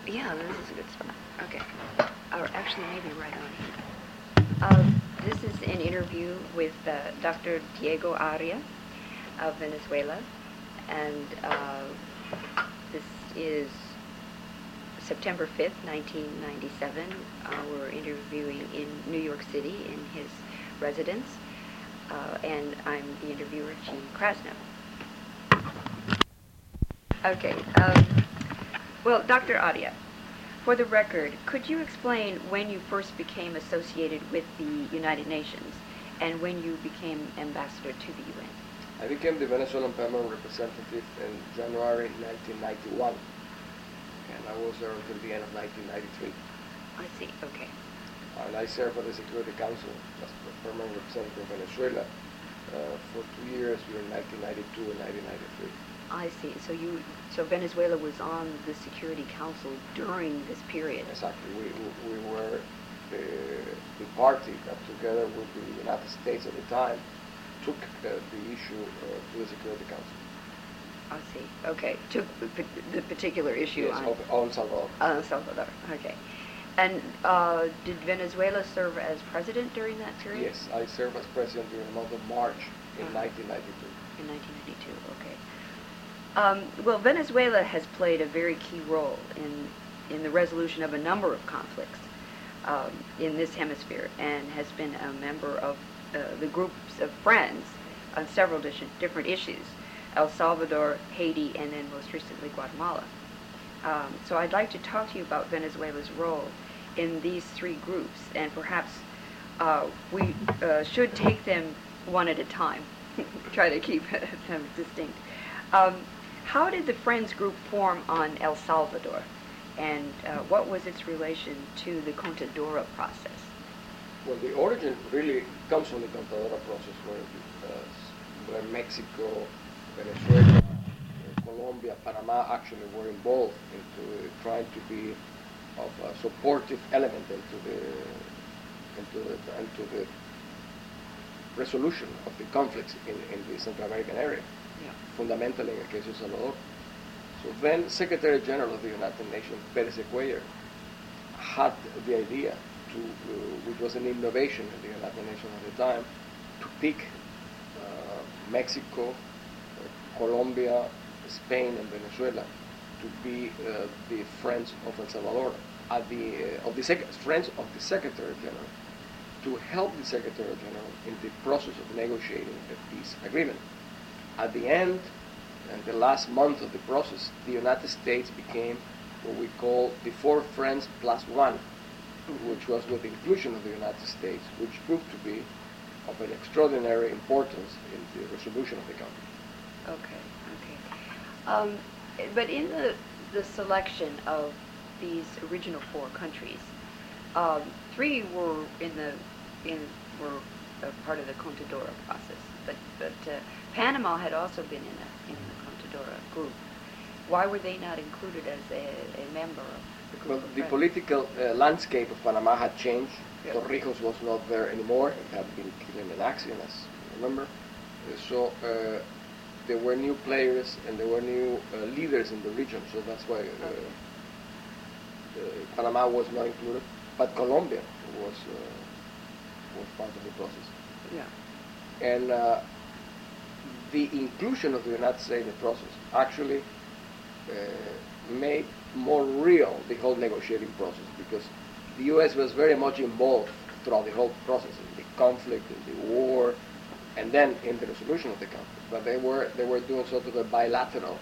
Yeah, this is a good spot. Okay. Or actually, maybe right on here. This is an interview with Dr. Diego Aria of Venezuela, and this is September 5th, 1997. We're interviewing in New York City in his residence, and I'm the interviewer, Jean Krasno. Okay. Well, Dr. Aria, for the record, could you explain when you first became associated with the United Nations and when you became ambassador to the UN? I became the Venezuelan permanent representative in January 1991, and I was there until the end of 1993. I see, okay. And I served on the Security Council as the permanent representative of Venezuela for 2 years during 1992 and 1993. I see. So Venezuela was on the Security Council during this period. Exactly. We were the party that, together with the United States at the time, took the issue to the Security Council. I see. Okay. Took the particular issue on Salvador. On Salvador. Okay. And did Venezuela serve as president during that period? Yes, I served as president during the month of March in 1992. In 1992. Okay. Well, Venezuela has played a very key role in the resolution of a number of conflicts in this hemisphere, and has been a member of the groups of friends on several different issues: El Salvador, Haiti, and then most recently Guatemala. So I'd like to talk to you about Venezuela's role in these three groups, and perhaps we should take them one at a time, try to keep them distinct. How did the Friends group form on El Salvador, and what was its relation to the Contadora process? Well, the origin really comes from the Contadora process, where Mexico, Venezuela, Colombia, Panama actually were involved into trying to be of a supportive element into the resolution of the conflicts in the Central American area. Yeah. Fundamentally in the case of Salvador. So then Secretary General of the United Nations, Pérez de Cuellar, had the idea to, which was an innovation in the United Nations at the time, to pick Mexico, Colombia, Spain, and Venezuela to be the friends of El Salvador, friends of the Secretary General, to help the Secretary General in the process of negotiating the peace agreement. At the end, and the last month of the process, the United States became what we call the four friends plus one, which was with the inclusion of the United States, which proved to be of an extraordinary importance in the resolution of the conflict. Okay. But in the selection of these original four countries, three were were part of the Contadora process, but Panama had also been in the Contadora group. Why were they not included as a member of the group? Well, the political landscape of Panama had changed. Yeah. Torrijos was not there anymore. He had been killed in an accident, as you remember. So there were new players and there were new leaders in the region. So that's why Panama was not included. But Colombia was part of the process. Yeah. And the inclusion of the United States in the process actually made more real the whole negotiating process, because the U.S. was very much involved throughout the whole process, in the conflict, in the war, and then in the resolution of the conflict. But they were doing sort of a bilateral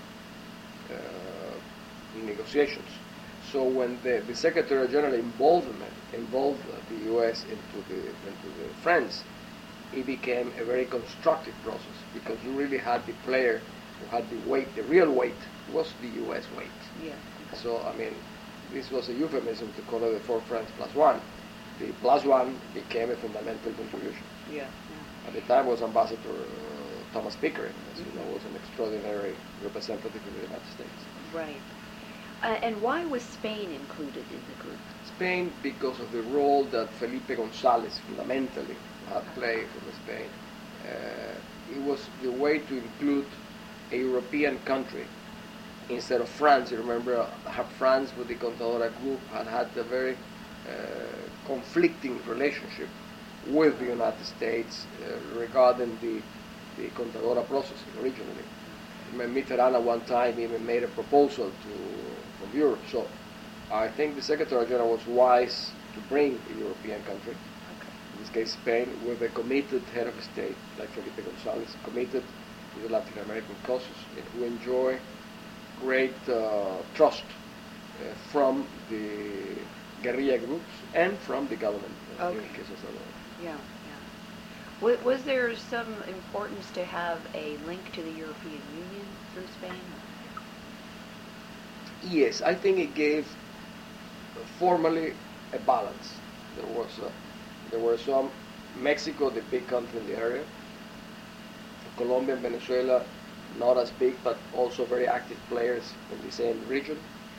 negotiations. So when the Secretary General involved the U.S. into the friends, it became a very constructive process, because you really had the player who had the weight, the real weight was the U.S. weight. Yeah. So, I mean, this was a euphemism to call it the four friends plus one. The plus one became a fundamental contribution. Yeah. At the time was Ambassador Thomas Pickering, as you know, was an extraordinary representative in the United States. Right. And why was Spain included in the group? Spain, because of the role that Felipe González fundamentally had played for Spain. It was the way to include a European country instead of France. You remember France with the Contadora group had a very conflicting relationship with the United States regarding the Contadora process originally. Mitterrand at one time even made a proposal from Europe. So I think the Secretary General was wise to bring a European country, in this case Spain, with a committed head of state like Felipe González, committed to the Latin American causes, and who enjoy great trust from the guerrilla groups and from the government in the case of Salvador. Yeah. Was there some importance to have a link to the European Union through Spain? Yes, I think it gave formally a balance. There were some, Mexico, the big country in the area, Colombia and Venezuela, not as big, but also very active players in the same region,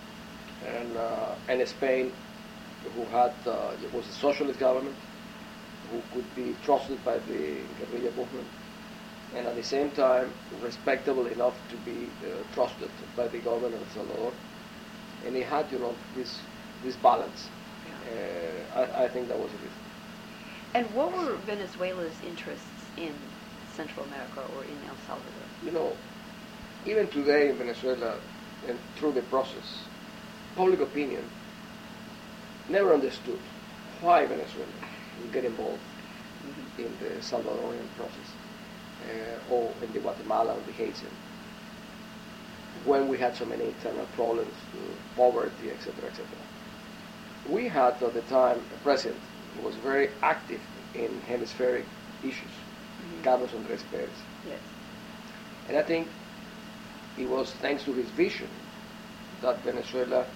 and Spain, who had was a socialist government, who could be trusted by the guerrilla movement, and at the same time respectable enough to be trusted by the government of El Salvador, and it had this balance. Yeah. I think that was a reason. And what were Venezuela's interests in Central America or in El Salvador? Even today in Venezuela, and through the process, public opinion never understood why Venezuela would get involved in the Salvadorian process, or in the Guatemala or the Haitian, when we had so many internal problems, poverty, etc., etc. We had at the time a president who was very active in hemispheric issues, Carlos Andrés Pérez. Yes. And I think it was thanks to his vision that Venezuela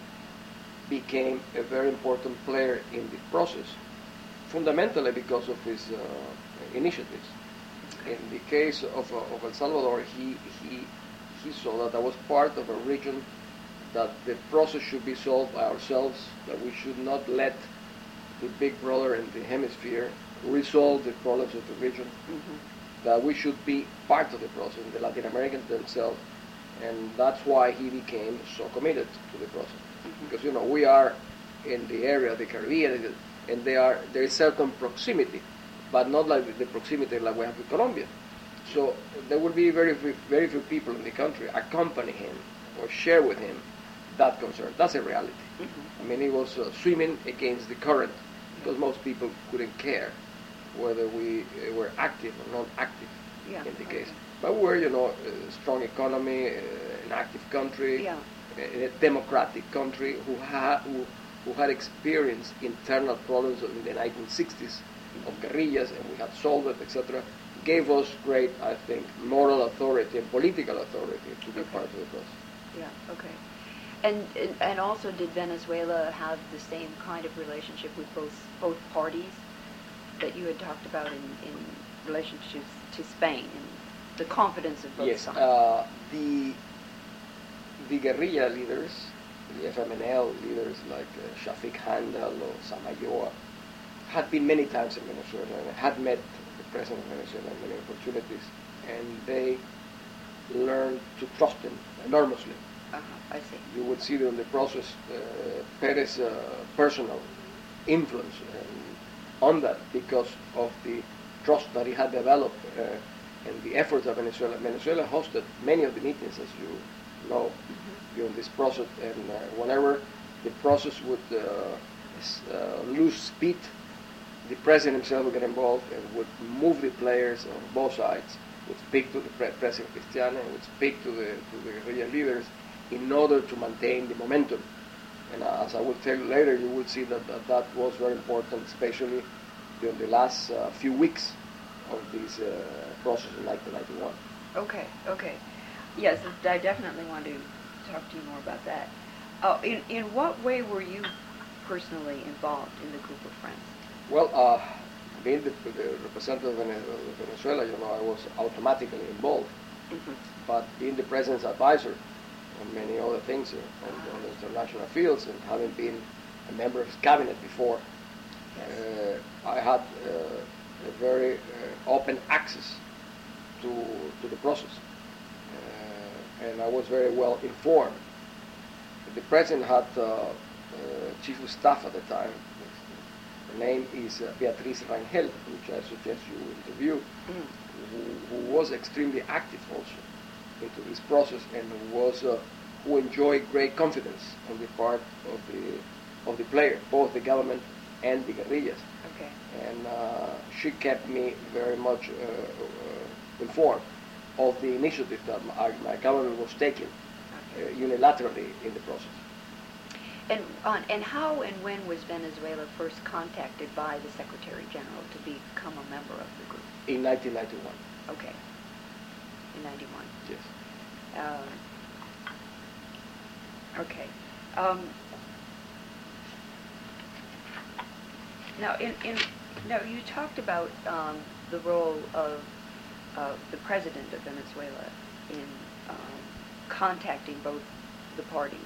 became a very important player in the process, fundamentally because of his initiatives. In the case of El Salvador, he saw that was part of a region that the process should be solved by ourselves, that we should not let the big brother in the hemisphere resolve the problems of the region, that we should be part of the process, the Latin Americans themselves, and that's why he became so committed to the process. Because we are in the area of the Caribbean, and there is certain proximity, but not like the proximity like we have with Colombia. So there would be very few people in the country accompany him or share with him that concern. That's a reality. I mean, he was swimming against the current because most people couldn't care whether we were active or not active in the case. But we were, a strong economy, an active country, a democratic country who had experienced internal problems in the 1960s of guerrillas, and we had solved it, etc. Gave us great, I think, moral authority and political authority to be part of the process. Yeah. Okay. And also, did Venezuela have the same kind of relationship with both parties that you had talked about in relation to Spain and the confidence of both sides? Yes. The guerrilla leaders, the FMNL leaders like Shafiq Handal or Samayoa, had been many times in Venezuela and had met the president of Venezuela on many opportunities, and they learned to trust him enormously. I see. You would see during the process Perez's personal influence on that because of the trust that he had developed and the efforts of Venezuela. Venezuela hosted many of the meetings, as you know, during this process, and whenever the process would lose speed, the president himself would get involved and would move the players on both sides, would speak to the President Cristiana, and would speak to the guerrilla leaders in order to maintain the momentum. And as I will tell you later, you will see that was very important, especially during the last few weeks of this process in 1991. Okay. Yes, I definitely want to talk to you more about that. In what way were you personally involved in the group of friends? Well, being the representative of Venezuela, I was automatically involved. But being the president's advisor on many other things on international fields, and having been a member of his cabinet before, I had a very open access to the process. and I was very well informed. The president had chief of staff at the time. Her name is Beatriz Rangel, which I suggest you interview, who was extremely active also into this process, and who enjoyed great confidence on the part of the player, both the government and the guerrillas. Okay. And she kept me very much informed of the initiative that my government was taking unilaterally in the process. And how and when was Venezuela first contacted by the Secretary General to become a member of the group? In 1991. Okay. In 91. Yes. Okay. Now, you talked about the role of the president of Venezuela in contacting both the parties.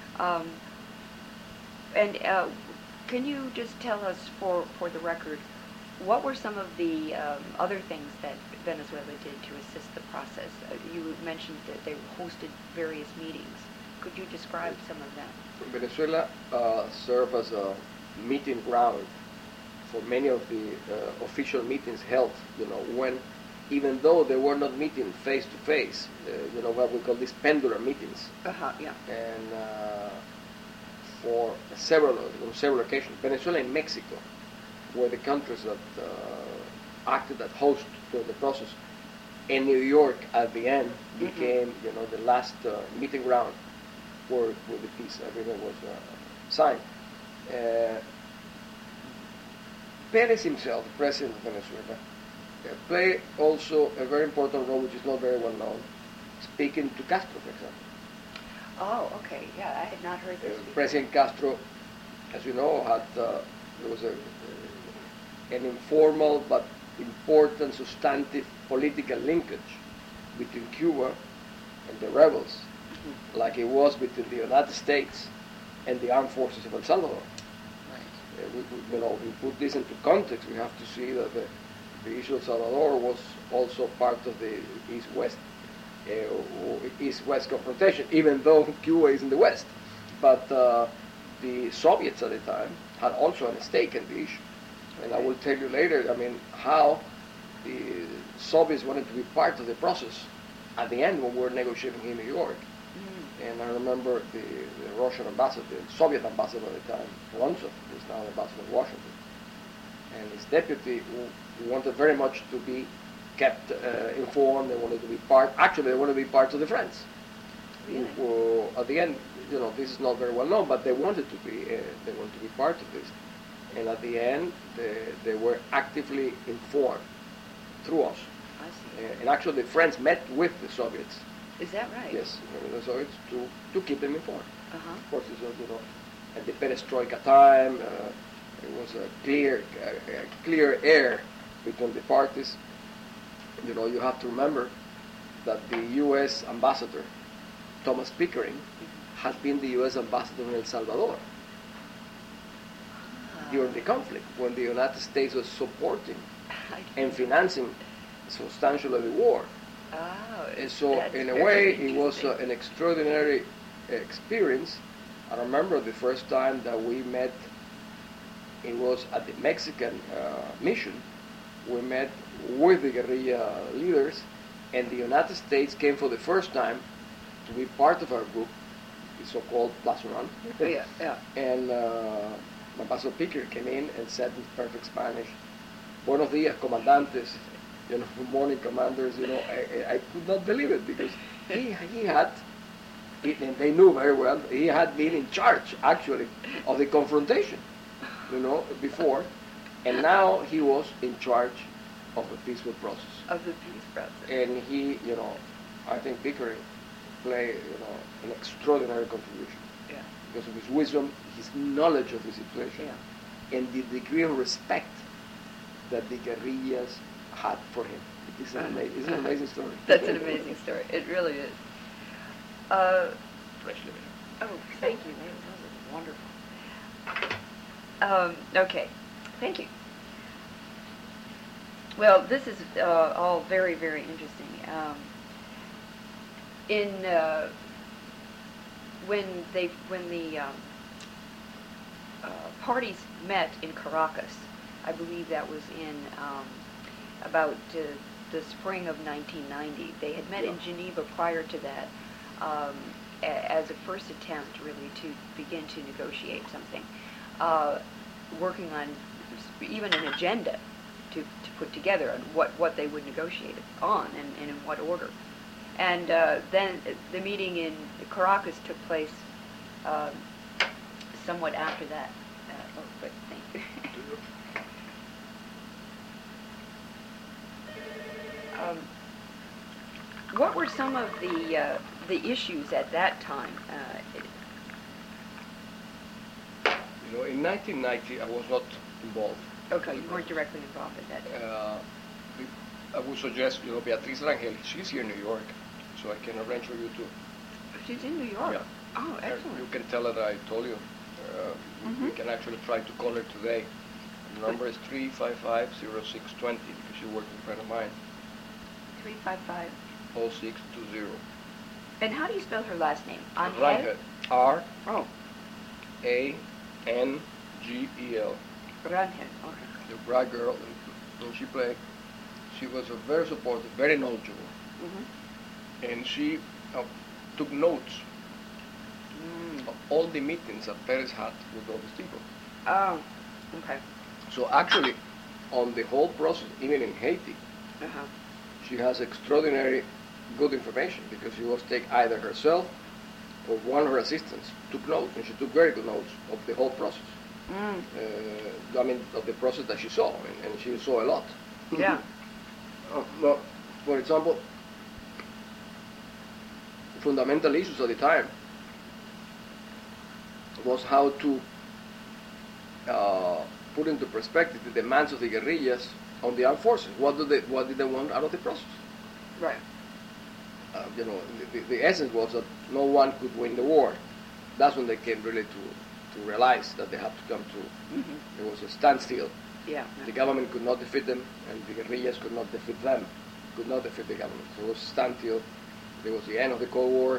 Can you just tell us, for the record, what were some of the other things that Venezuela did to assist the process? You mentioned that they hosted various meetings. Could you describe some of them? Venezuela served as a meeting ground for many of the official meetings held, when, even though they were not meeting face to face, what we call these pendular meetings. Yeah. And for on several occasions, Venezuela and Mexico were the countries that acted as host to the process. And New York, at the end, became, the last meeting ground where the peace agreement was signed. Perez himself, the president of Venezuela, played also a very important role, which is not very well known, speaking to Castro, for example. Oh, okay. Yeah, I had not heard this. President Castro, as you know, there was an informal but important substantive political linkage between Cuba and the rebels, like it was between the United States and the armed forces of El Salvador. We put this into context. We have to see that the issue of Salvador was also part of the East-West confrontation, even though Cuba is in the West. But the Soviets at the time had also a stake in the issue. And I will tell you later, how the Soviets wanted to be part of the process at the end when we were negotiating in New York. And I remember the Russian ambassador, the Soviet ambassador at the time, Vorontsov, who is now the ambassador of Washington, and his deputy, who wanted very much to be kept informed. They wanted to be actually they wanted to be part of the Friends. Really? At the end, this is not very well known, but they wanted to be part of this. And at the end, they were actively informed through us. I see. And actually the Friends met with the Soviets. Is that right? Yes, the Soviets to keep them informed. Of course, at the Perestroika time, it was a clear air between the parties. You have to remember that the U.S. ambassador, Thomas Pickering, had been the U.S. ambassador in El Salvador during the conflict, when the United States was supporting and financing substantially the war. And so, in a way, it was an extraordinary experience. I remember the first time that we met, it was at the Mexican mission. We met with the guerrilla leaders, and the United States came for the first time to be part of our group, the so-called Plaza Run. Yeah. And Ambassador Pickering came in and said in perfect Spanish, "Buenos días, comandantes." Good morning, commanders. I could not believe it, because he had, and they knew very well, he had been in charge, actually, of the confrontation, before, and now he was in charge of the peaceful process. Of the peace process. And he, I think Pickering played, an extraordinary contribution. Yeah. Because of his wisdom, his knowledge of the situation, and the degree of respect that the guerrillas had for him. It's an amazing story. That's an amazing story. It really is. Oh, thank you. That was wonderful. Okay. Thank you. Well, this is all very, very interesting. in when the parties met in Caracas, I believe that was in about the spring of 1990. They had met in Geneva prior to that as a first attempt, really, to begin to negotiate something, working on even an agenda to put together on what they would negotiate on and in what order. And then the meeting in Caracas took place somewhat after that. But thank you. What were some of the issues at that time? In 1990, I was not involved. Okay, you weren't directly involved in that. I would suggest, Beatriz Rangel, she's here in New York, so I can arrange for you to. She's in New York? Yeah. Oh, excellent. You can tell her that I told you. We can actually try to call her today. The number is 355-0620 because she works with a friend of mine. 355. 0620. And how do you spell her last name? Rangel. Oh. Rangel. Rangel, okay. The bright girl, and she was very supportive, very knowledgeable, and she took notes of all the meetings that Perez had with all these people. Oh, okay. So actually, on the whole process, even in Haiti, she has extraordinary good information because she was take either herself or one of her assistants took notes, and she took very good notes of the whole process. Of the process that she saw, and she saw a lot. Yeah. Well, for example, fundamental issues at the time was how to put into perspective the demands of the guerrillas on the armed forces. What did they want out of the process? Right. The essence was that no one could win the war. That's when they came really to realize that they had to come to. There was a standstill. Yeah. The government could not defeat them, and the guerrillas could not defeat them. Could not defeat the government. So it was a standstill. There was the end of the Cold War.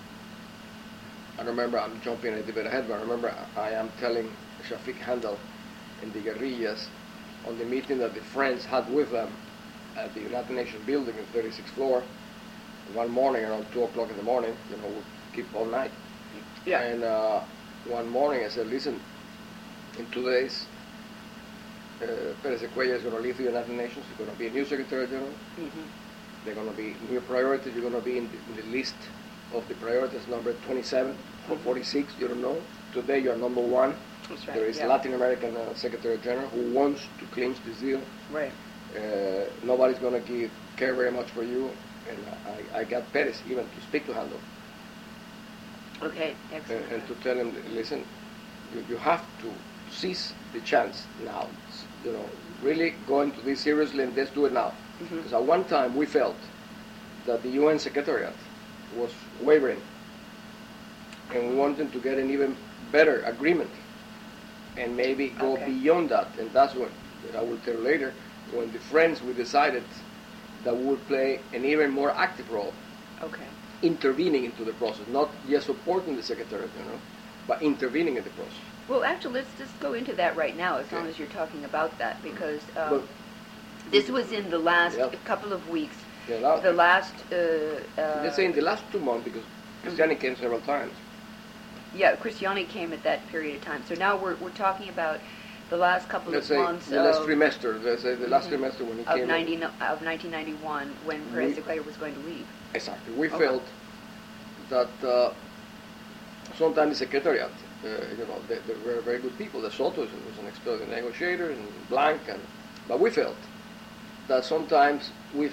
I remember, I'm jumping a little bit ahead, but I remember I am telling Shafiq Handel and the guerrillas on the meeting that the French had with them at the United Nations building in the 36th floor. One morning around 2 o'clock in the morning, we'll keep all night. Yeah. And one morning I said, listen, in 2 days, Perez de Cuellar is going to leave the United Nations. He's going to be a new Secretary General. They're going to be new priorities. You're going to be in the list of the priorities number 27 or 46. You don't know. Today you're number 1. That's right. There is a Latin American Secretary General who wants to clinch this deal. Right. Nobody's going to care very much for you. And I got Perez even to speak to Handel. Okay, excellent. And to tell him, listen, you have to seize the chance now. Really go into this seriously and let's do it now. Because at one time we felt that the UN Secretariat was wavering and we wanted to get an even better agreement and maybe go beyond that. And that's what I will tell you later, when the Friends, we decided that we would play an even more active role. Okay. Intervening into the process, not just supporting the Secretariat, but intervening in the process. Well, actually, let's just go into that right now, as long as you're talking about that, because this was in the last couple of weeks. The last... let's say in the last 2 months, because Cristiani came several times. Yeah, Cristiani came at that period of time. So now we're talking about the last couple of months. The last trimester. Let's say the last trimester when he came. Of 1991, when Perez de Cuellar was going to leave. Exactly. We felt that sometimes the Secretariat, they were very good people. The Soto was an extraordinary negotiator, and Blanc, but we felt that sometimes we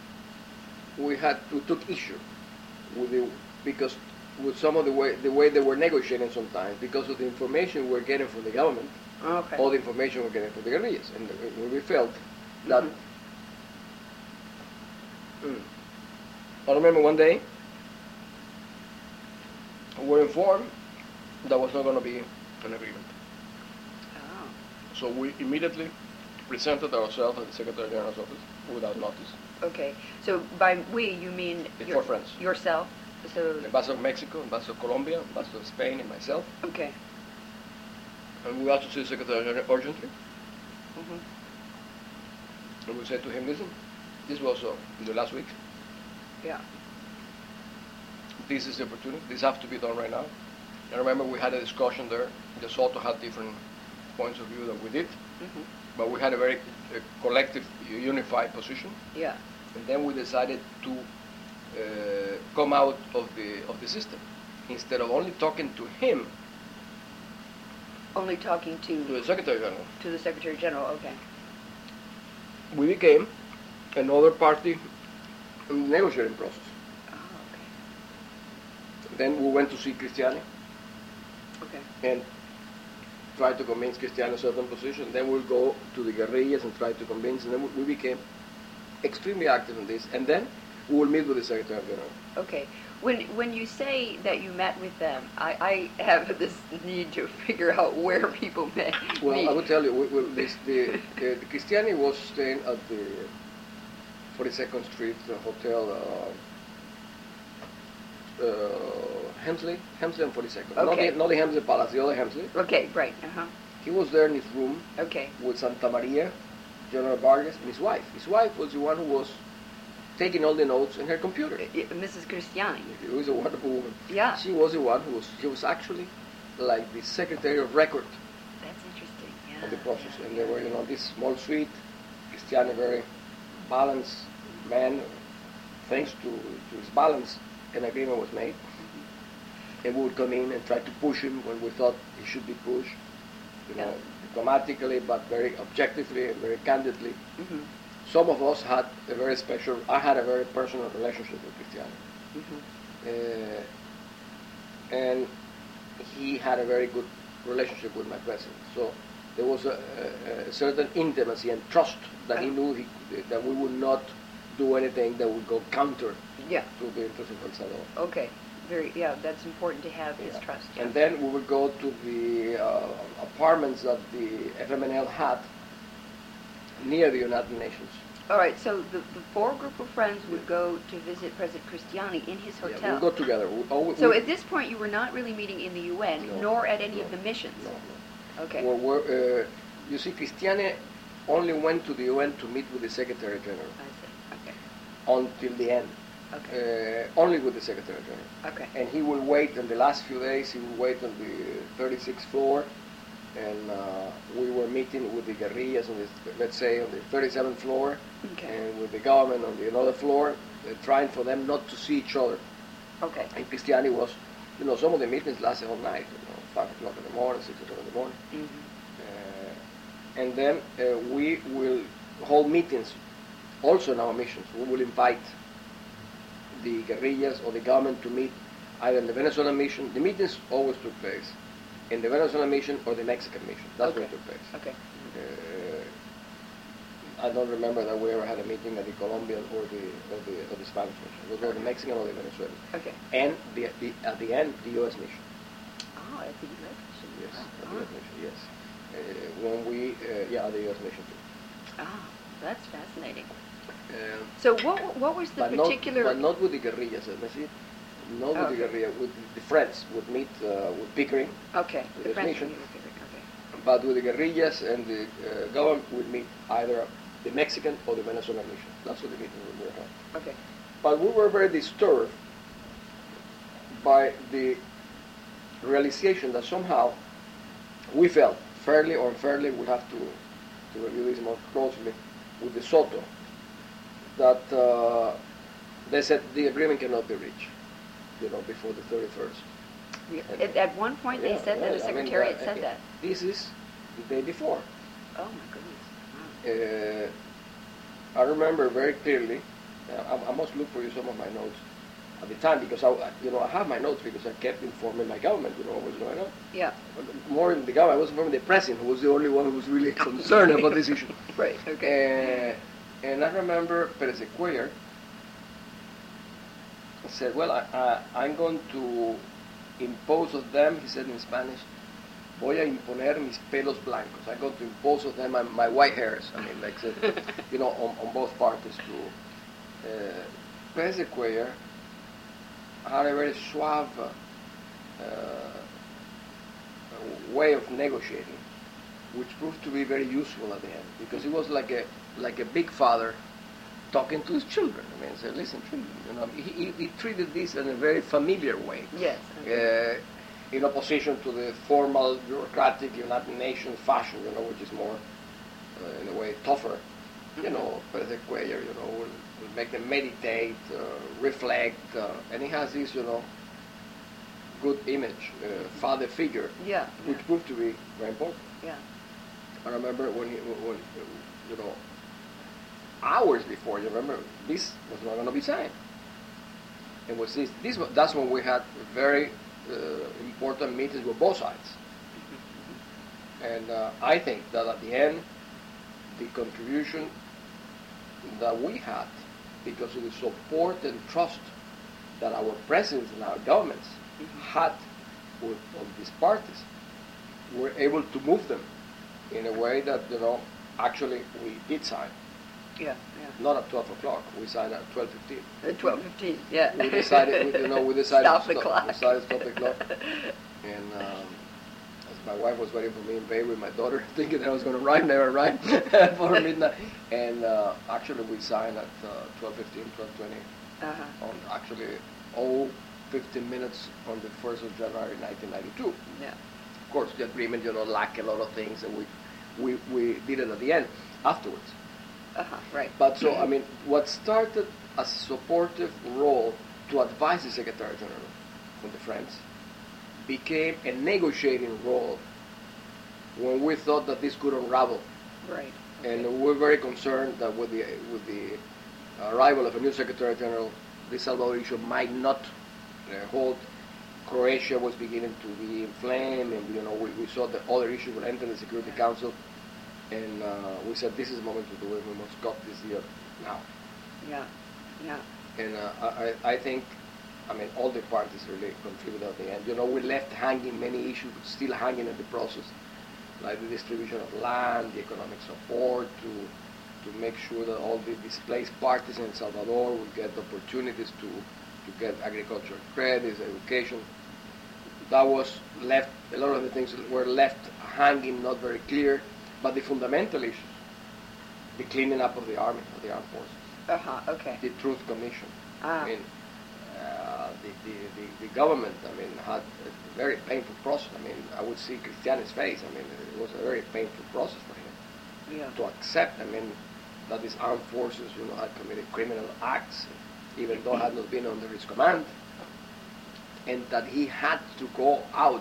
took issue because with some of the way they were negotiating sometimes because of the information we were getting from the government, all the information we were getting from the guerrillas, and we felt that. I remember one day we were informed there was not going to be an agreement. So we immediately presented ourselves at the Secretary General's office without notice. Okay. So by we, you mean The four friends. yourself? So The Ambassador of Mexico, Ambassador of Colombia, Ambassador of Spain, and myself. okay. And we also see the Secretary General urgently. Mhm. And we said to him, listen, this was in the last week. Yeah. This is the opportunity. This has to be done right now. And remember, we had a discussion there. The SOTO had different points of view than we did, Mhm. but we had a very collective, unified position. Yeah. And then we decided to come out of the system instead of only talking to him, Only talking to the Secretary General. to the Secretary General. Okay. We became another party in the negotiating process. Oh, okay. Then we went to see Cristiani Okay. and try to convince Cristiano a certain position. Then we'll go to the guerrillas and try to convince, and then we became extremely active in this. And then we will meet with the Secretary General. Okay. When you say that you met with them, I have this need to figure out where people met. Well, meet. I will tell you, the Cristiani was staying at the 42nd Street Hotel, Hemsley and 42nd. Okay. Not the Hemsley Palace, the other Hemsley. Okay. Right. He was there in his room Okay. with Santa Maria, General Vargas, and his wife. His wife was the one who was taking all the notes in her computer. Mrs. Cristiani. She was a wonderful woman. Yeah. She was the one she was actually like the secretary of record That's interesting. Yeah. of the process. Yeah, And they were, this small suite, Cristiani, very balanced man. Thanks to his balance, an agreement was made. And we would come in and try to push him when we thought he should be pushed, Yeah. diplomatically, but very objectively and very candidly. Mhm. Some of us had a very special, I had a very personal relationship with Cristiano. Mhm. And he had a very good relationship with my president. So there was a certain intimacy and trust that he knew that we would not do anything that would go counter Yeah. to the interest of El Salvador. Okay. That's important to have his Yeah. trust. Yeah. And then we would go to the apartments that the FMNL had near the United Nations. All right. So the four group of friends would go to visit President Cristiani in his Yeah, hotel. we'll go together. So at this point, you were not really meeting in the UN, No, nor at any no, of the missions. No. Okay. You see, Cristiani only went to the UN to meet with the Secretary General I see. Okay. until the end. Okay. Only with the Secretary General. Okay. And he will wait in the last few days, he will wait on the 36th floor, and we were meeting with the guerrillas on the, let's say, on the 37th floor, Okay. and with the government on the another floor, trying for them not to see each other. Okay. And Cristiani was, some of the meetings lasted all night, 5 o'clock in the morning, 6 o'clock in the morning. Mhm. And then we will hold meetings also in our missions. We will invite the guerrillas or the government to meet either in the Venezuelan mission. The meetings always took place in the Venezuelan mission or the Mexican mission. That's where it took place. Okay. I don't remember that we ever had a meeting at the Colombian or the Spanish mission. It was or the Mexican or the Venezuelan. Okay. And at the end, the U.S. mission. Oh, at the U.S. mission. Yes, at the Oh. U.S. mission. Yes. When we, the U.S. mission too. Ah, that's fascinating. Um, So what was the particular? But not with the guerrillas, Messi. Not with the guerrilla. With the friends would meet with Pickering. Okay. The the French mission. one you were figuring. Okay. But with the guerrillas and the government would meet either the Mexican or the Venezuelan mission. That's what the meeting we were having. Okay. But we were very disturbed by the realization that somehow we felt, fairly or unfairly, we'll have to review this more closely with the SOTO, that they said the agreement cannot be reached, before the 31st. At one point, they said that the Secretariat said that. This is the day before. Oh my goodness. Wow. I remember very clearly. I must look for you some of my notes at the time because I have my notes because I kept informing my government, what was going on. Yeah. More than the government, I was informing the president, who was the only one who was really concerned about this issue. Right. Okay. And I remember Perez de Cuellar said, "Well, I'm going to impose on them," he said in Spanish, voy a imponer mis pelos blancos. I'm going to impose on them my white hairs. I mean, like, you know, on both parties too. Pérez de Cuellar had a very suave way of negotiating, which proved to be very useful at the end, because he was like a big father talking to his children. I mean, he said, "Listen, children, you know," he treated this in a very familiar way. Yes. Okay. In opposition to the formal, bureaucratic United Nations fashion, you know, which is more, in a way, tougher. You know, Pérez de Cuellar, you know, will make them meditate, reflect, and he has this, you know, good image, father figure, which proved to be very important. Yeah. I remember when you know, hours before, you remember, this was not going to be signed. It was that's when we had very important meetings with both sides. And I think that at the end, the contribution that we had, because of the support and trust that our presidents and our governments had with these parties, were able to move them in a way that, you know, actually we did sign. Yeah. Not at 12 o'clock. We signed at 12:15. At 12:15. Yeah. We decided Stop the clock. We decided to stop the clock. And as my wife was waiting for me in bed with my daughter, thinking that I was going to never arrive for midnight. And actually, we signed at 12:15, 12:20. On actually 15 minutes on the 1st of January 1992. Yeah. Of course, the agreement, you know, lacked a lot of things, and we did it at the end, afterwards. Right. But so, I mean, what started as a supportive role to advise the Secretary General from the Friends became a negotiating role when we thought that this could unravel. Right. And we're very concerned that with the arrival of a new Secretary General, the Salvador issue might not hold. Croatia was beginning to be inflamed, and, you know, we saw that other issues would enter the Security Council. And we said, this is the moment to do it. We must cut this deal now. Yeah. And I think, I mean, all the parties really contributed at the end. You know, we left hanging many issues, still hanging in the process, like the distribution of land, the economic support to make sure that all the displaced parties in El Salvador will get opportunities to get agricultural credits, education. That was left, a lot of the things were left hanging, not very clear. But the fundamental issues, the cleaning up of the army, of the armed forces, okay. the Truth Commission. I mean, the government, I mean, had a very painful process. I mean, I would see Cristiano's face. I mean, it was a very painful process for him to accept. I mean, that these armed forces, you know, had committed criminal acts, even though had not been under his command, and that he had to go out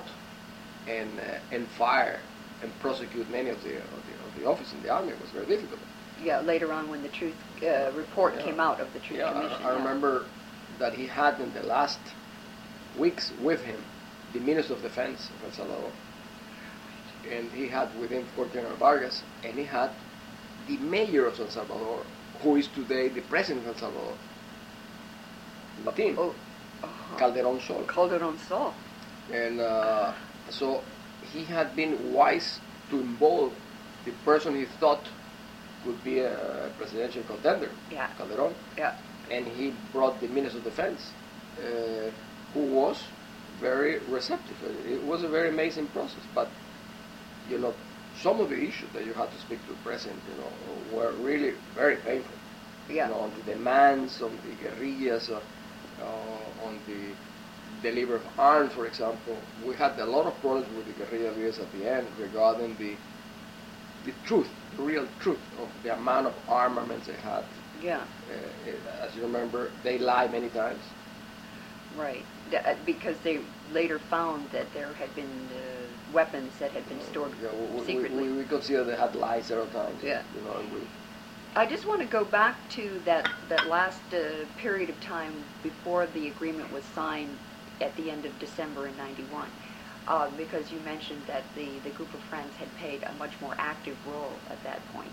and fire and prosecute many of the officers in the army. It was very difficult. Yeah, later on when the Truth report came out of the Truth Commission. I remember that he had in the last weeks with him the Minister of Defense of El Salvador. And he had with him, of course, General Vargas, and he had the mayor of El Salvador, who is today the president of El Salvador, Latin, Calderón Sol. Calderón Sol. And so he had been wise to involve the person he thought could be a presidential contender, Calderón. Yeah. And he brought the Minister of Defense, who was very receptive. It was a very amazing process. But, you know, some of the issues that you had to speak to the president, you know, were really very painful. Yeah. You know, on the demands, on the guerrillas, on the delivery of arms, for example. We had a lot of problems with the guerrilla leaders at the end regarding the truth, the real truth of the amount of armaments they had. Yeah. As you remember, they lied many times. Right. Because they later found that there had been weapons that had been stored secretly. We consider they had lied several times. Yeah. You know, I just want to go back to that last period of time before the agreement was signed at the end of December in '91, because you mentioned that the group of friends had played a much more active role at that point.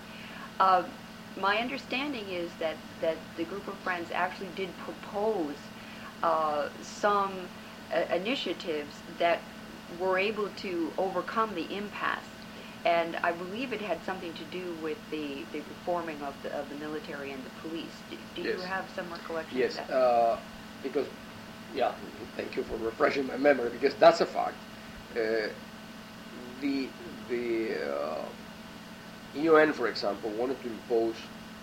My understanding is that the group of friends actually did propose some initiatives that were able to overcome the impasse. And I believe it had something to do with the reforming of the military and the police. Do you Yes. have some recollection Yes, of that? because, yeah, thank you for refreshing my memory, because that's a fact. The UN, for example, wanted to impose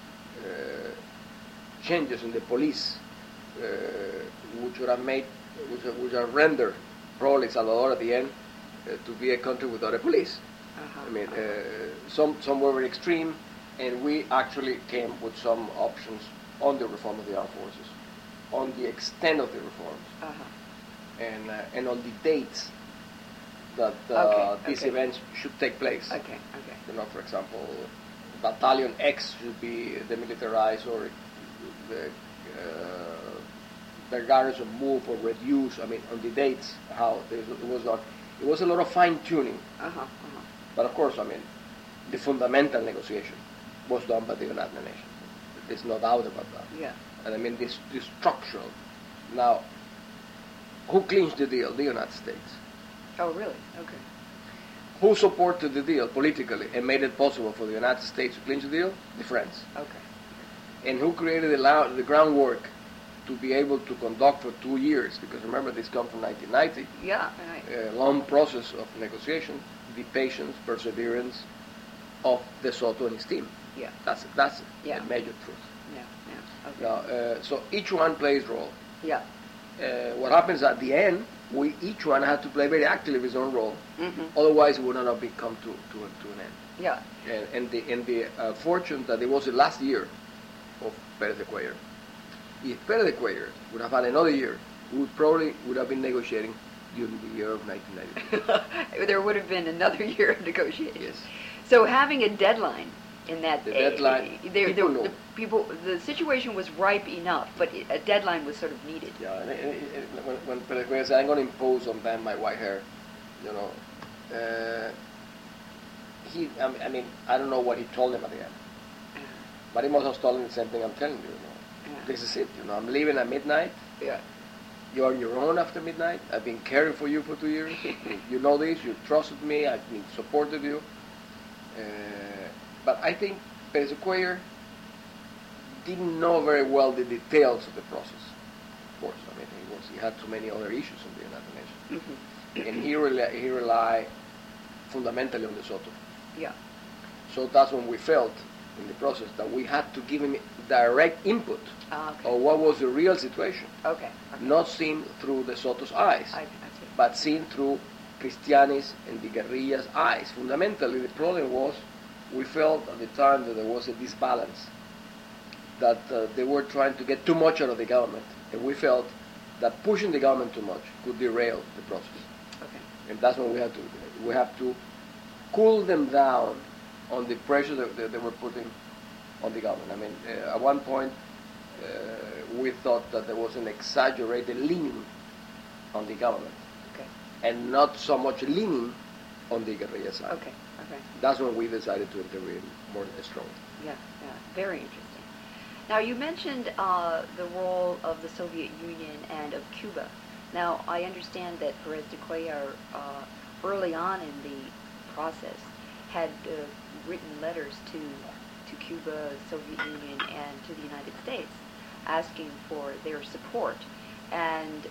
changes in the police, which would have made, which have rendered probably Salvador at the end to be a country without a police. Uh-huh. I mean, some were very extreme, and we actually came with some options on the reform of the armed forces, on the extent of the reforms, Uh-huh. and on the dates that these events should take place. Okay. You know, for example, Battalion X should be demilitarized, or the garrison move or reduce. I mean, on the dates, how it was done. It was a lot of fine tuning. Uh-huh. But of course, I mean, the fundamental negotiation was done by the United Nations. There's no doubt about that. Yeah. And I mean, this structural. Now, who clinched the deal? The United States. Oh, really? Okay. Who supported the deal politically and made it possible for the United States to clinch the deal? The French. Okay. And who created the groundwork to be able to conduct for 2 years? Because remember, this comes from 1990. Yeah. Right. A long process of negotiation, the patience, perseverance of De Soto and his team. Yeah. That's Yeah. a major truth. Yeah. Okay. Now, so each one plays role. Yeah. What happens at the end, each one had to play very actively his own role. Mm-hmm. Otherwise, it would not have come to an end. Yeah. And the fortune that it was the last year of Pérez de Cuellar. If Pérez de Cuellar would have had another year, we would have been negotiating during the year of 1992. There would have been another year of negotiations. Yes. So having a deadline in that, The deadline, the situation was ripe enough, but a deadline was sort of needed. Yeah, when Pérez de Cuellar said, I'm going to impose on them my white hair, you know, I mean, I don't know what he told them at the end, but he must have told them the same thing I'm telling you, you know. Yeah. This is it, you know, I'm leaving at midnight. Yeah. You're on your own after midnight. I've been caring for you for 2 years. You know this. You trusted me. I've been supported you. But I think Pérez de Cuellar didn't know very well the details of the process. Of course, I mean, he had too many other issues in the United Nations, Mm-hmm. and he relied fundamentally on De Soto. Yeah. So that's when we felt in the process that we had to give him direct input Okay. of what was the real situation. Okay. Not seen through De Soto's eyes, I see. but seen through Cristiani's and the guerrilla's eyes. Fundamentally, the problem was we felt at the time that there was a disbalance, that they were trying to get too much out of the government, and we felt that pushing the government too much could derail the process. Okay. And that's when we have to cool them down on the pressure that they were putting on the government. I mean, at one point, we thought that there was an exaggerated leaning on the government, Okay. and not so much leaning on the guerrilla side. Okay. That's when we decided to intervene more strongly. Yeah. Very interesting. Now, you mentioned the role of the Soviet Union and of Cuba. Now, I understand that Pérez de Cuellar, early on in the process, had written letters to Cuba, Soviet Union, and to the United States, asking for their support, and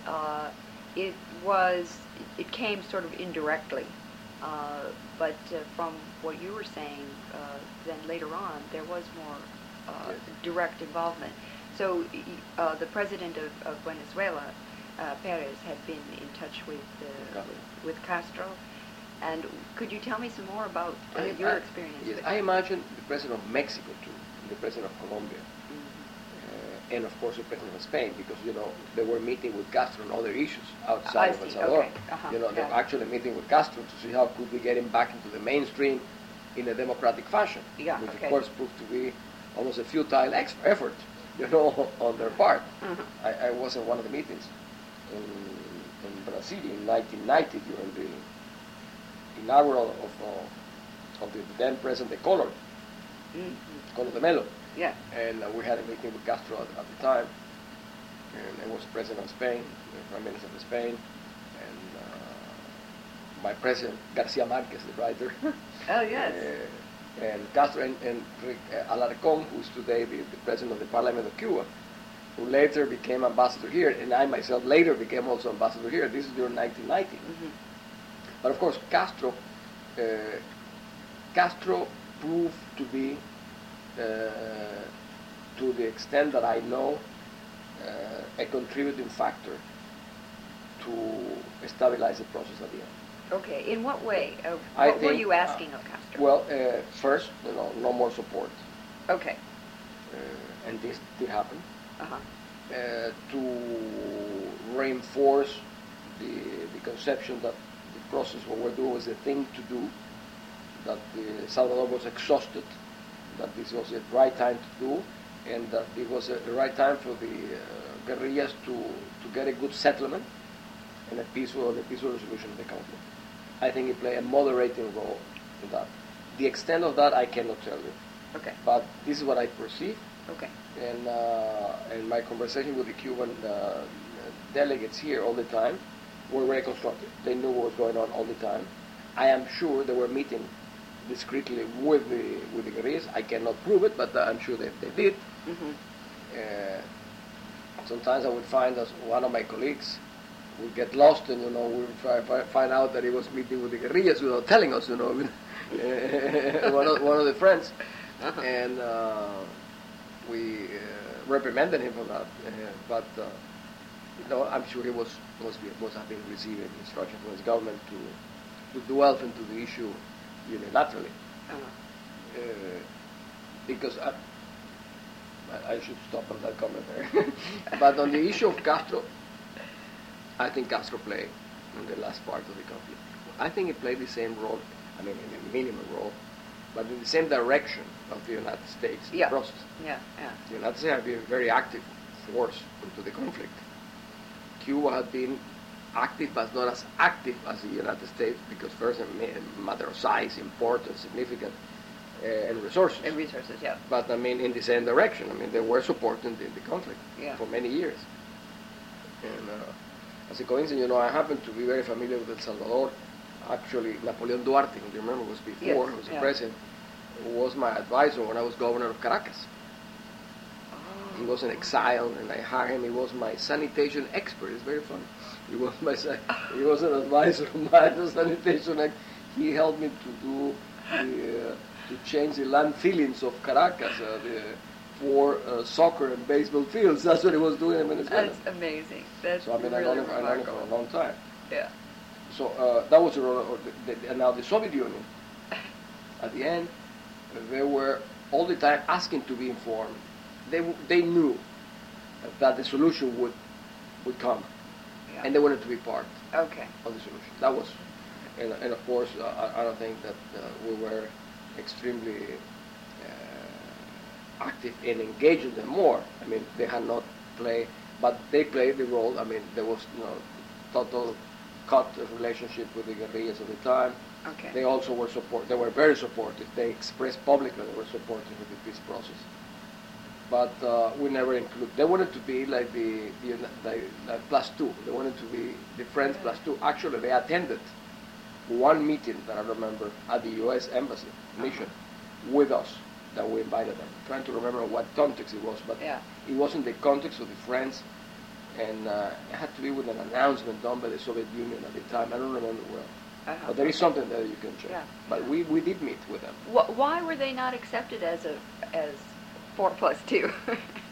it came sort of indirectly. But from what you were saying, then later on, there was more Yes. direct involvement. So the president of Venezuela, Perez, had been in touch with Castro. And could you tell me some more about your experience? Yes, with I imagine the president of Mexico too, the president of Colombia, and of course the president of Spain, because you know they were meeting with Castro on other issues outside of El Salvador. Okay. Uh-huh. You know, they're actually meeting with Castro to see how could we get him back into the mainstream in a democratic fashion, Yeah, which okay. of course proved to be almost a futile effort, you know, on their part. I was in one of the meetings in Brazil in 1990 during the inaugural of the then president Collor de Mello. Yeah. And we had a meeting with Castro at the time, and I was president of Spain, the prime minister of Spain, and by President Garcia Marquez, the writer. Oh, yes. And Castro and Alarcón, who's today the president of the Parliament of Cuba, who later became ambassador here, and I myself later became also ambassador here. This is during 1990. Mm-hmm. But of course, Castro proved to be, to the extent that I know, a contributing factor to stabilize the process at the end. Okay, in what way? I What were think, you asking of Castro? Well, first, no more support. Okay. And this did happen. Uh-huh. To reinforce the conception that the process what we're doing was the thing to do, that Salvador was exhausted, that this was the right time to do, and that it was the right time for the guerrillas to get a good settlement and a peaceful resolution of the conflict. I think it played a moderating role in that. The extent of that I cannot tell you. Okay. But this is what I perceive. Okay. And my conversation with the Cuban delegates here all the time were very constructive. They knew what was going on all the time. I am sure they were meeting discreetly with the guerrillas. I cannot prove it, but I'm sure they did. Mm-hmm. Sometimes I would find that one of my colleagues would get lost, and we would find out that he was meeting with the guerrillas without telling us. One of the friends, Uh-huh. and we reprimanded him for that. But I'm sure he was having received instruction from his government to delve into the issue unilaterally. Uh-huh. Because I should stop on that comment there. But on the issue of Castro, I think Castro played in the last part of the conflict. I think he played the same role, in a minimal role, but in the same direction of the United States Yeah. process. Yeah. The United States had been a very active force into the conflict. Cuba had been active, but not as active as the United States, because first, a matter of size, importance, significant, and resources. And resources, yeah. But in the same direction. They were supporting the conflict for many years. And as a coincidence, I happen to be very familiar with El Salvador. Actually, Napoleon Duarte, who you remember was before, Yes, who was the yeah. president, was my advisor when I was governor of Caracas. He was in exile, and I hired him. He was my sanitation expert. It's very funny. He was he was an advisor of mine, a sanitation expert. He helped me to do to change the land fillings of Caracas for soccer and baseball fields. That's what he was doing in Venezuela. That's amazing. That's So really I known him remarkable. for a long time. Yeah. So that was the role. And now the Soviet Union, at the end, they were all the time asking to be informed. They knew that the solution would come, Yeah. and they wanted to be part Okay. of the solution. That was, and of course, I don't think that we were extremely active in engaging them more. They had not played, but they played the role. There was total cut relationship with the guerrillas at the time. Okay. They also were They were very supportive. They expressed publicly they were supportive of the peace process. But we never include. They wanted to be like the plus two. They wanted to be the Friends plus two. Actually, they attended one meeting that I remember at the U.S. Embassy mission with us that we invited them. I'm trying to remember what context it was, but it wasn't the context of the Friends, and it had to be with an announcement done by the Soviet Union at the time. I don't remember well. Uh-huh. But there is something there you can check. Yeah. But we did meet with them. Why were they not accepted as 4+2?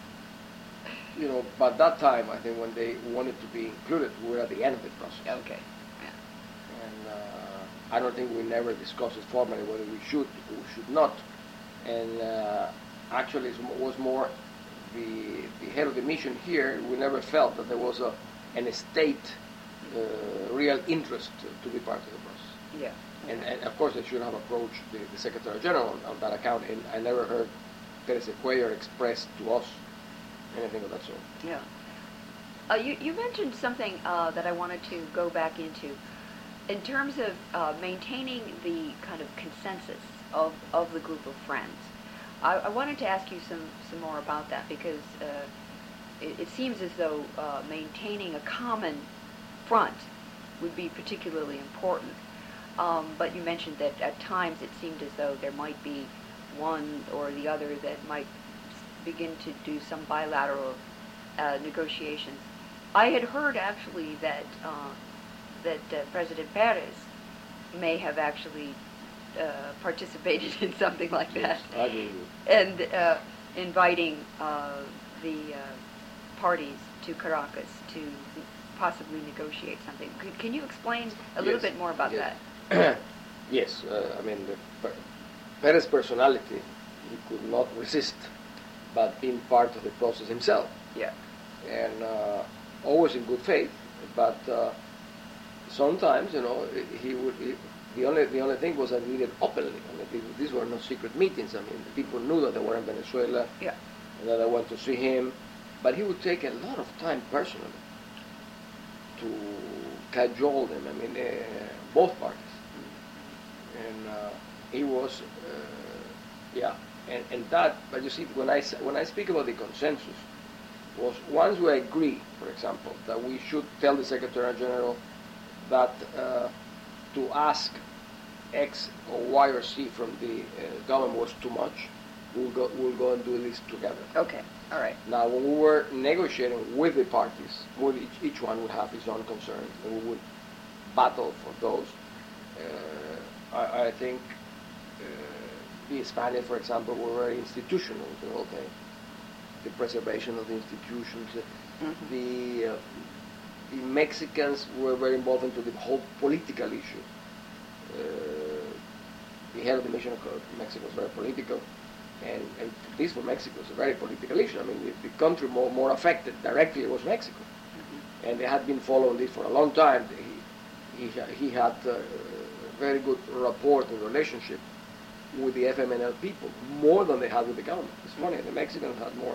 But that time, I think when they wanted to be included, we were at the end of the process. Okay. Yeah. And I don't think we never discussed it formally whether we should or should not. And actually, it was more the head of the mission here. We never felt that there was an state real interest to be part of the process. Yeah. And of course, they should have approached the Secretary General on that account. And I never heard Teresa Cuellar express to us anything of that sort. Yeah. You mentioned something that I wanted to go back into. In terms of maintaining the kind of consensus of the group of friends, I wanted to ask you some more about that, because it seems as though maintaining a common front would be particularly important. But you mentioned that at times it seemed as though there might be one or the other that might begin to do some bilateral negotiations. I had heard actually that President Perez may have actually participated in something like that, Yes, I agree. and inviting the parties to Caracas to possibly negotiate something. Can you explain a little bit more about that? Yes, I mean, Perez's personality, he could not resist but being part of the process himself. Yeah. And always in good faith, but sometimes, the only thing was that he did it openly. I mean, these were no secret meetings. I mean, people knew that they were in Venezuela, Yeah. and that they went to see him, but he would take a lot of time personally to cajole them. I mean, both parties. And he was, and that. But you see, when I speak about the consensus, was once we agree, for example, that we should tell the Secretary General that to ask X or Y or Z from the government was too much, we'll go and do this together. Okay. All right. Now, when we were negotiating with the parties, each one would have his own concerns, and we would battle for those. I think the Spaniards, for example, were very institutional in the whole thing. The preservation of the institutions. The Mexicans were very involved into the whole political issue. The head of the mission of Mexico was very political, and this for Mexico is a very political issue. I mean, the country more affected directly was Mexico, and they had been following this for a long time. He had very good rapport and relationship with the FMNL people, more than they had with the government. It's funny, the Mexicans had more.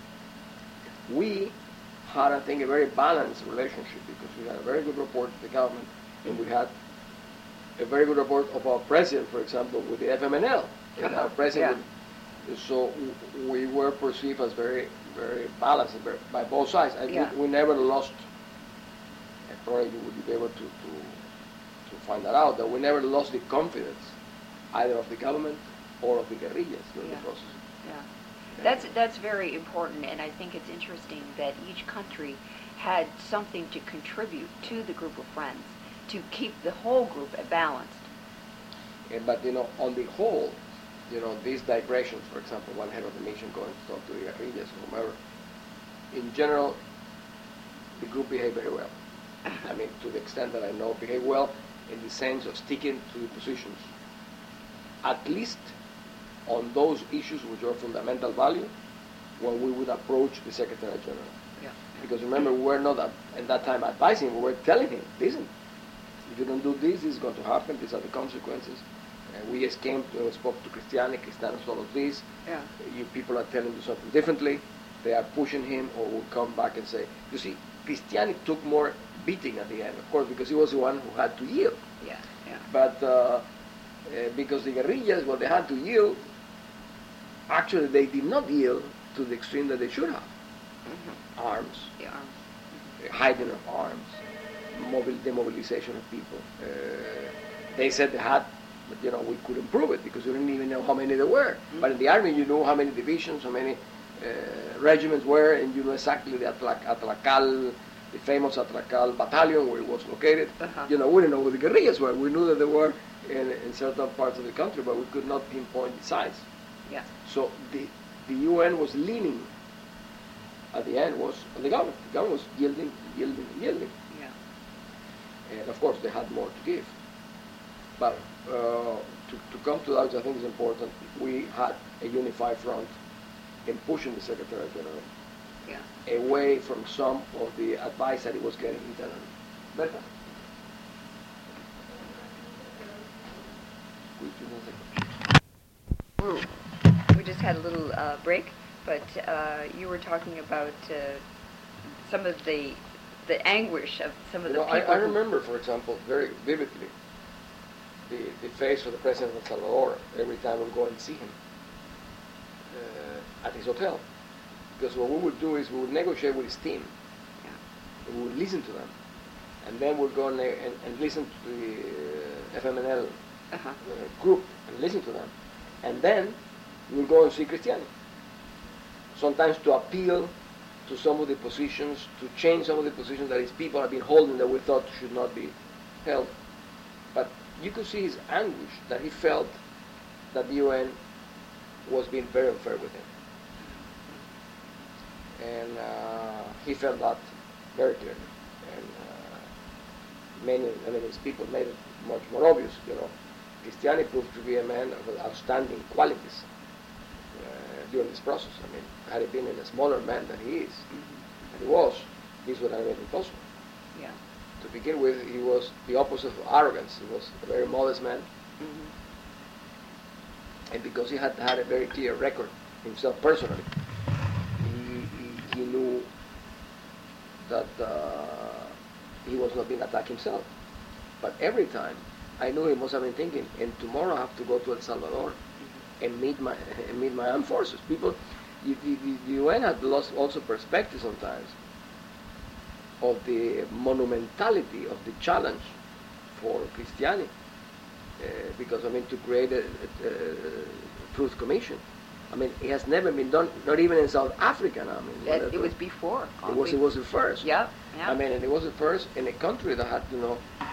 We had, I think, a very balanced relationship because we had a very good rapport with the government, and we had a very good rapport of our president, for example, with the FMNL. And our president, so we were perceived as very, very balanced by both sides. And we never lost, and probably you would be able to find that out, that we never lost the confidence either of the government or of the guerrillas during the process. Yeah. That's very important, and I think it's interesting that each country had something to contribute to the group of friends to keep the whole group balanced. But on the whole, these digressions, for example, one head of the mission going to talk to the guerrillas or whomever, in general, the group behaved very well. I mean, to the extent that I know, behaved well in the sense of sticking to the positions, at least on those issues which are fundamental value, when we would approach the Secretary General. Yeah. Because remember, we were not at that time advising, we were telling him, listen, if you don't do this is going to happen, these are the consequences. We came to spoke to Cristiani told us this. Yeah. You people are telling you something differently. They are pushing him, or will come back and say, you see, Cristiani took more beating at the end, of course, because he was the one who had to yield. Yeah. But because the guerrillas, when they had to yield, actually they did not yield to the extreme that they should have. Arms, hiding of arms, demobilization of people. They said they had, but we couldn't prove it because we didn't even know how many there were. But in the army, you know how many divisions, how many regiments were, and you know exactly the Atlacal, the famous Atlacal battalion where it was located. We didn't know where the guerrillas were. We knew that they were in certain parts of the country, but we could not pinpoint the size. Yeah. So the UN was leaning, at the end, was on the government. The government was yielding. Yeah. And of course, they had more to give. But to come to that, which I think is important, we had a unified front in pushing the Secretary General away from some of the advice that he was getting internally. Better. We just had a little break, but you were talking about some of the anguish of some of the people. I remember, for example, very vividly, the face of the President of El Salvador every time we go and see him at his hotel. Because what we would do is we would negotiate with his team. And we would listen to them. And then we'd go and listen to the FMNL Uh-huh. group and listen to them. And then we'll go and see Cristiani. Sometimes to appeal to some of the positions, to change some of the positions that his people have been holding that we thought should not be held. But you could see his anguish that he felt that the UN was being very unfair with him. And he felt that very clearly. And his people made it much more obvious, Cristiani proved to be a man of outstanding qualities during this process. I mean, had he been a smaller man than he is, and he was, this would have made it possible. Yeah. To begin with, he was the opposite of arrogance. He was a very modest man. Mm-hmm. And because he had had a very clear record himself personally, he knew that he was not being attacked himself. But every time, I knew he must have been thinking, and tomorrow I have to go to El Salvador and meet my armed forces. People, the UN had lost also perspective sometimes of the monumentality of the challenge for Cristiani, because to create a truth commission. I mean, it has never been done, not even in South Africa now. It was before. It was the first. Yep. I mean, and it was the first in a country that had,